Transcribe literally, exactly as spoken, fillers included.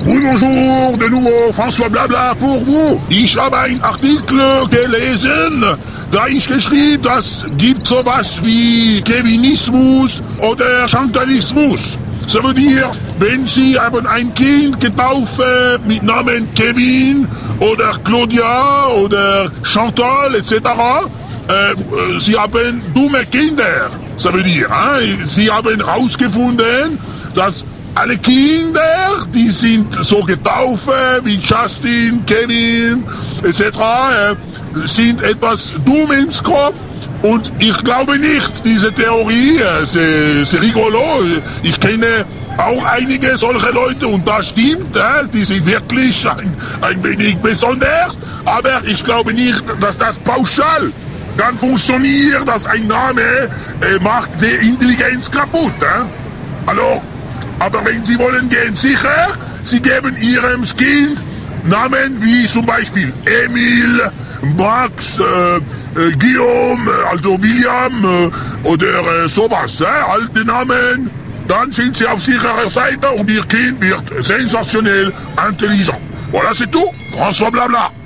Oui, bonjour, de nouveau, François Blabla pour vous. Ich habe einen Artikel gelesen, da ich geschrieben, das gibt sowas wie Kevinismus oder Chantalismus. Ça veut dire, wenn Sie haben ein Kind getauft mit Namen Kevin oder Claudia oder Chantal et cetera, äh, Sie haben dumme Kinder. Ça veut dire, hein? Sie haben herausgefunden, dass alle Kinder, die sind so getauft wie Justin, Kevin et cetera, äh, sind etwas dumm ins Kopf. Und ich glaube nicht, diese Theorie, äh, c'est, c'est rigolo. Ich kenne auch einige solche Leute und das stimmt, äh, die sind wirklich ein, ein wenig besonders. Aber ich glaube nicht, dass das pauschal kann funktionieren, dass ein Name äh, macht die Intelligenz kaputt. Äh? Also, aber wenn Sie wollen, gehen sicher, Sie geben Ihrem Kind Namen wie zum Beispiel Emil, Max, äh, äh, Guillaume, also William äh, oder äh, sowas, äh, alte Namen, dann sind Sie auf sicherer Seite und Ihr Kind wird sensationnel intelligent. Voilà, c'est tout. François Blabla.